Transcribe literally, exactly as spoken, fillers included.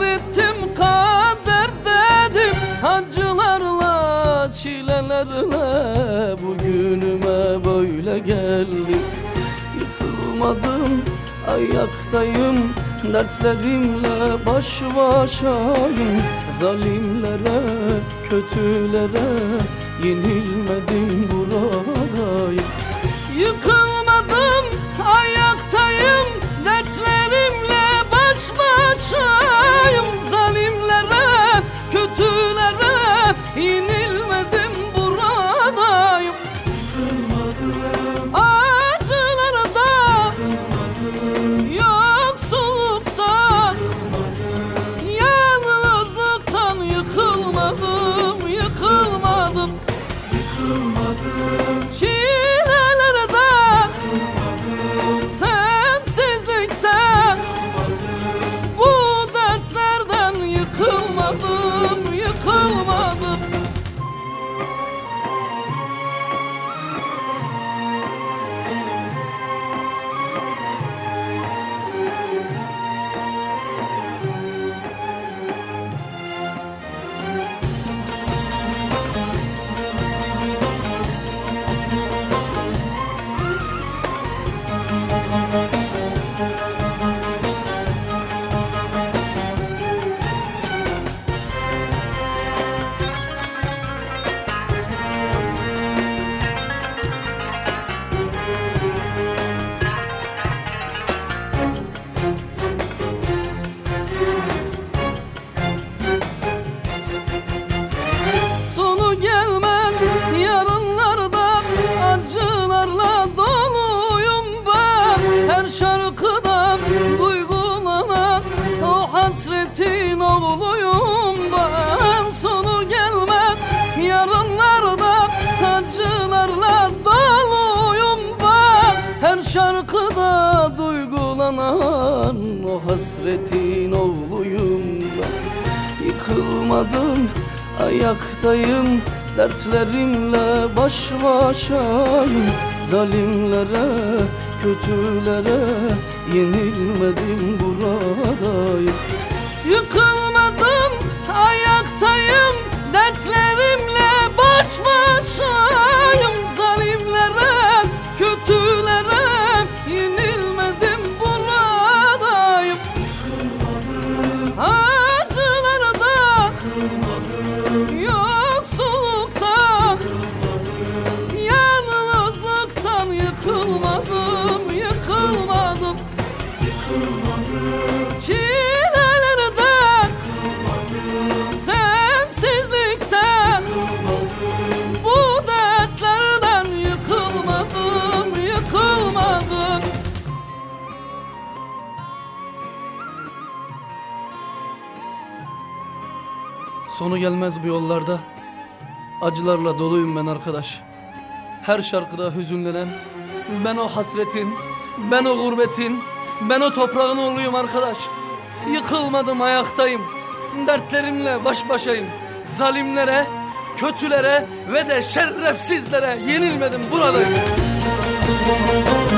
sabrettim, kader dedim. Acılarla, çilelerle bugünüme böyle geldim. Yıkılmadım, ayaktayım, dertlerimle baş başayım. Zalimlere, kötülere yenilmedim, buradayım. Yıkılmadım, ayaktayım, dertlerimle baş başayım. Zalimlere, kötülere yenilmedim, buradayım. Yıkılmadım, acılarda, yıkılmadım, yoksulluktan, yıkılmadım, yalnızlıktan yıkılmadım, yıkılmadım. Yıkılmadım, çilelerden, yıkılmadım, sensizlikten, yıkılmadım, bu dertlerden yıkılmadım, yıkılmadım. Şarkıdan duygulanan o hasretin oğluyum ben. Sonu gelmez yarınlarda, acılarla doluyum ben. Her şarkıda duygulanan o hasretin oğluyum ben. Yıkılmadım, ayaktayım, dertlerimle baş başayım. Zalimlere, kötülere yenilmedim, buradayım. Yıkılmadım, ayaktayım, dertlerimle baş başayım. Zalimlere, kötülere yenilmedim, buradayım. Yıkılmadım, acılarda, yıkılmadım, yoksulluktan, yıkılmadım, yalnızlıktan yıkılmadım, yıkılmadım. Yıkılmadım, çilelerden, yıkılmadım, sensizlikten, yıkılmadım, bu dertlerden yıkılmadım, yıkılmadım. Sonu gelmez bu yollarda, acılarla doluyum ben arkadaş. Her şarkıda hüzünlenen, ben o hasretin, ben o gurbetin, ben o toprağın oğluyum arkadaş. Yıkılmadım, ayaktayım, dertlerimle baş başayım. Zalimlere, kötülere ve de şerefsizlere yenilmedim, buradayım.